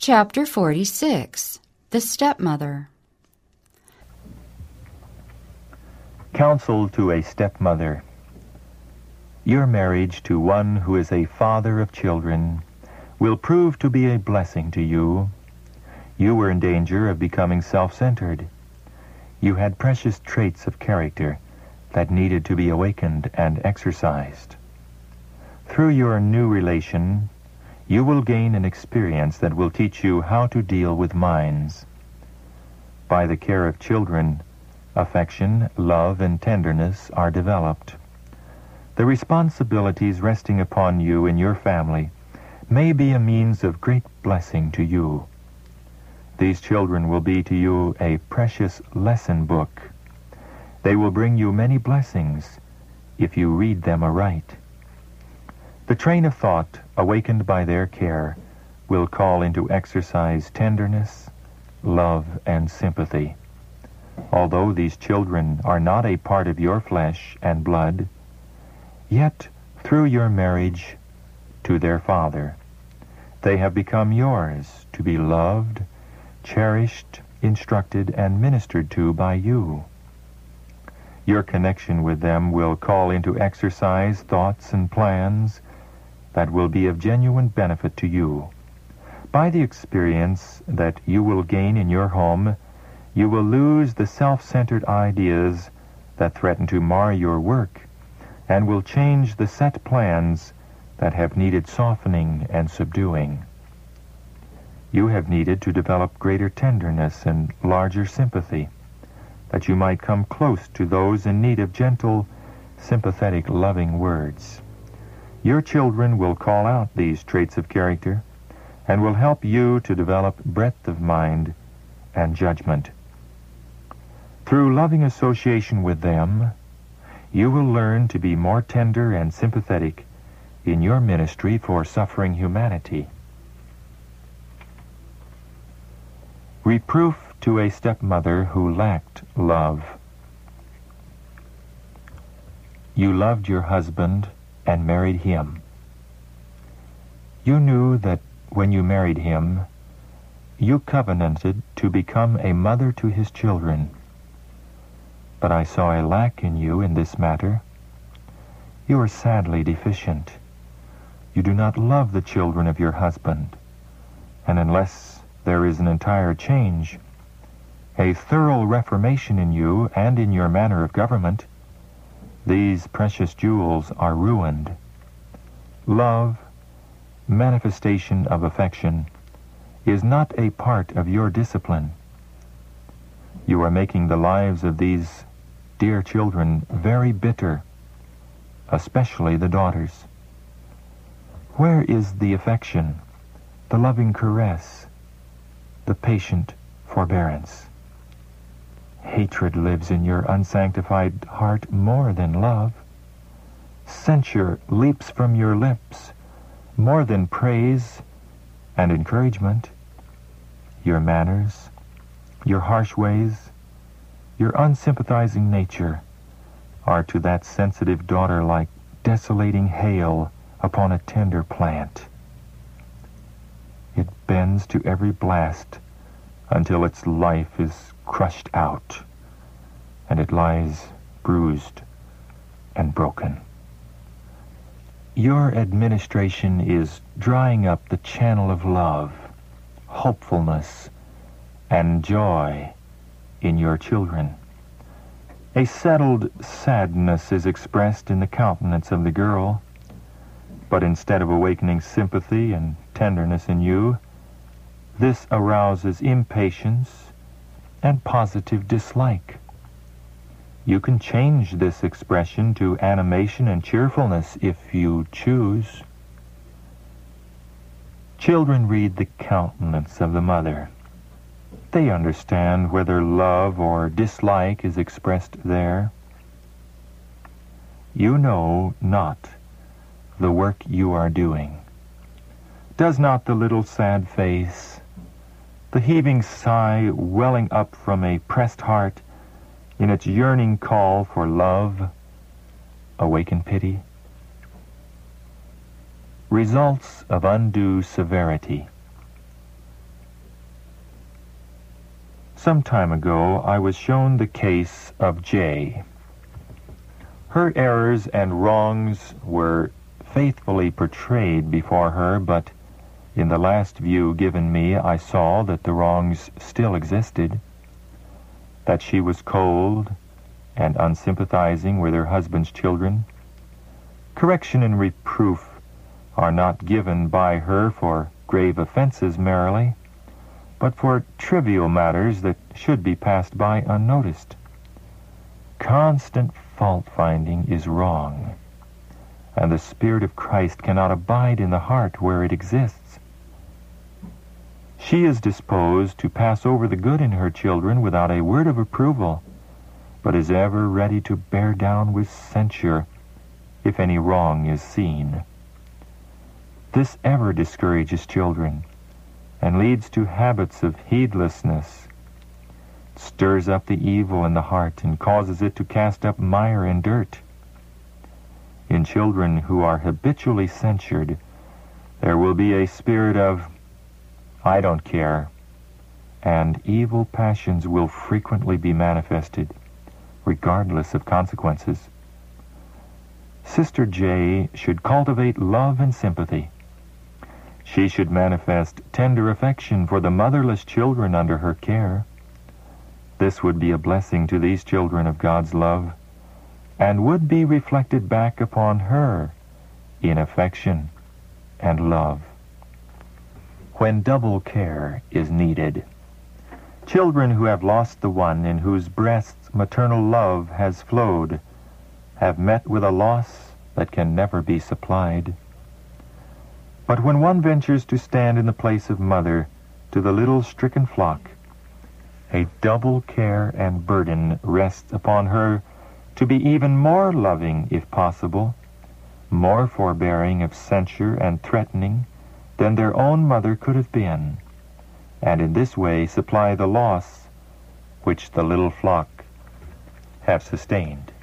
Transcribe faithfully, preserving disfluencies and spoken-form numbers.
Chapter forty-six. The Stepmother. Counsel to a stepmother. Your marriage to one who is a father of children will prove to be a blessing to you. You were in danger of becoming self-centered. You had precious traits of character that needed to be awakened and exercised. Through your new relation, you will gain an experience that will teach you how to deal with minds. By the care of children, affection, love, and tenderness are developed. The responsibilities resting upon you and your family may be a means of great blessing to you. These children will be to you a precious lesson book. They will bring you many blessings if you read them aright. The train of thought awakened by their care will call into exercise tenderness, love, and sympathy. Although these children are not a part of your flesh and blood, yet through your marriage to their father, they have become yours to be loved, cherished, instructed, and ministered to by you. Your connection with them will call into exercise thoughts and plans that will be of genuine benefit to you. By the experience that you will gain in your home, you will lose the self-centered ideas that threaten to mar your work, and will change the set plans that have needed softening and subduing. You have needed to develop greater tenderness and larger sympathy, that you might come close to those in need of gentle, sympathetic, loving words. Your children will call out these traits of character and will help you to develop breadth of mind and judgment. Through loving association with them, you will learn to be more tender and sympathetic in your ministry for suffering humanity. Reproof to a stepmother who lacked love. You loved your husband and married him. You knew that when you married him, you covenanted to become a mother to his children. But I saw a lack in you in this matter. You are sadly deficient. You do not love the children of your husband, and unless there is an entire change, a thorough reformation in you and in your manner of government, these precious jewels are ruined. Love, manifestation of affection, is not a part of your discipline. You are making the lives of these dear children very bitter, especially the daughters. Where is the affection, the loving caress, the patient forbearance? Hatred lives in your unsanctified heart more than love. Censure leaps from your lips more than praise and encouragement. Your manners, your harsh ways, your unsympathizing nature are to that sensitive daughter like desolating hail upon a tender plant. It bends to every blast until its life is crushed out, and it lies bruised and broken. Your administration is drying up the channel of love, hopefulness, and joy in your children. A settled sadness is expressed in the countenance of the girl, but instead of awakening sympathy and tenderness in you, this arouses impatience and positive dislike. You can change this expression to animation and cheerfulness if you choose. Children read the countenance of the mother. They understand whether love or dislike is expressed there. You know not the work you are doing. Does not the little sad face, the heaving sigh welling up from a pressed heart in its yearning call for love, awaken pity? Results of undue severity. Some time ago, I was shown the case of Jay. Her errors and wrongs were faithfully portrayed before her, but in the last view given me, I saw that the wrongs still existed, that she was cold and unsympathizing with her husband's children. Correction and reproof are not given by her for grave offenses merely, but for trivial matters that should be passed by unnoticed. Constant fault-finding is wrong, and the Spirit of Christ cannot abide in the heart where it exists. She is disposed to pass over the good in her children without a word of approval, but is ever ready to bear down with censure if any wrong is seen. This ever discourages children and leads to habits of heedlessness, stirs up the evil in the heart and causes it to cast up mire and dirt. In children who are habitually censured, there will be a spirit of, I don't care, and evil passions will frequently be manifested, regardless of consequences. Sister J should cultivate love and sympathy. She should manifest tender affection for the motherless children under her care. This would be a blessing to these children of God's love, and would be reflected back upon her in affection and love. When double care is needed, children who have lost the one in whose breasts maternal love has flowed have met with a loss that can never be supplied. But when one ventures to stand in the place of mother to the little stricken flock, a double care and burden rests upon her to be even more loving, if possible, more forbearing of censure and threatening than their own mother could have been, and in this way supply the loss which the little flock have sustained.